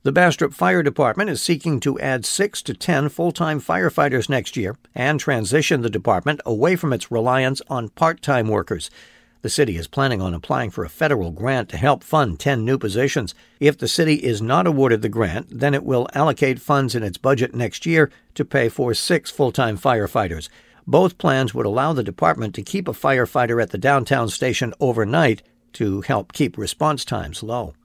The Bastrop Fire Department is seeking to add 6 to 10 full-time firefighters next year and transition the department away from its reliance on part-time workers. The city is planning on applying for a federal grant to help fund 10 new positions. If the city is not awarded the grant, then it will allocate funds in its budget next year to pay for 6 full-time firefighters. Both plans would allow the department to keep a firefighter at the downtown station overnight to help keep response times low.